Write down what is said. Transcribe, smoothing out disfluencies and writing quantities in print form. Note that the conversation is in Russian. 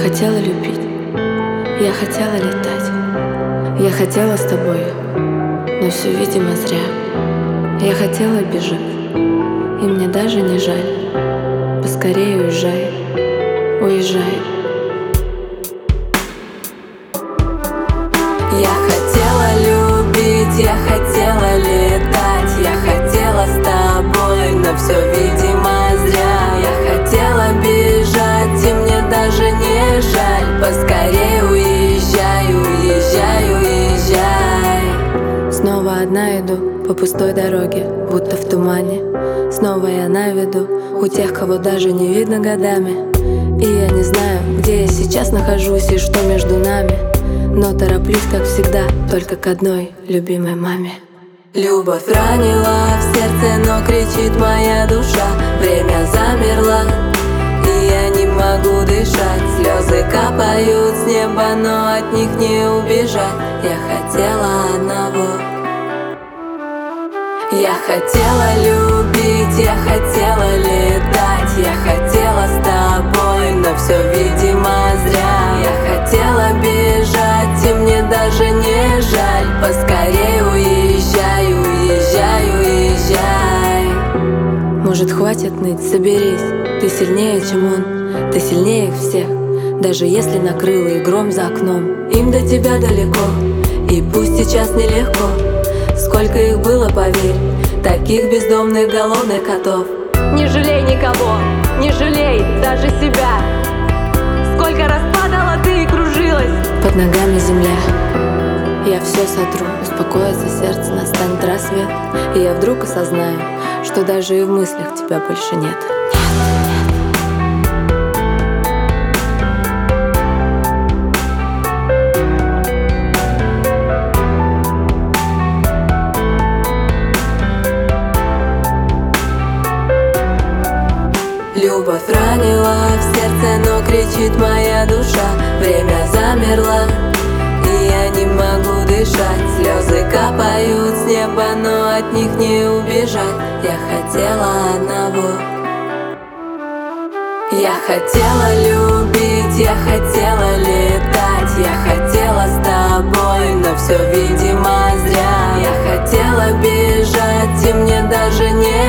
хотела любить, я хотела летать, я хотела с тобой, но все, видимо, зря. Я хотела бежать, и мне даже не жаль. Поскорее уезжай, уезжай. Я хотела любить, я хотела летать, я хотела с тобой, но все, видимо, зря. Я хотела бежать, и мне даже не жаль. Поскорее уезжай, уезжай, уезжай. Снова одна иду по пустой дороге, будто в тумане. Снова я на виду у тех, кого даже не видно годами. И я не знаю, где я сейчас нахожусь и что между нами, но тороплюсь, как всегда, только к одной любимой маме. Любовь ранила в сердце, но кричит моя душа. Время замерло, и я не могу дышать. Слезы капают с неба, но от них не убежать. Я хотела одного. Я хотела любить, я хотела летать, я хотела с тобой, но все, видимо, зря. Я хотела бежать, и мне даже не жаль. Поскорее уезжай, уезжай, уезжай. Может, хватит ныть, соберись. Ты сильнее, чем он, ты сильнее их всех. Даже если накрыло и гром за окном, им до тебя далеко, и пусть сейчас нелегко. Сколько их было, поверь, таких бездомных голодных котов. Не жалей никого, не жалей даже себя. Сколько раз падала ты и кружилась. Под ногами земля. Я все сотру, успокоится сердце, настанет рассвет. И я вдруг осознаю, что даже и в мыслях тебя больше нет. Любовь ранила в сердце, но кричит моя душа. Время замерло, и я не могу дышать. Слезы капают с неба, но от них не убежать. Я хотела одного. Я хотела любить, я хотела летать, я хотела с тобой, но все, видимо, зря. Я хотела бежать, и мне даже не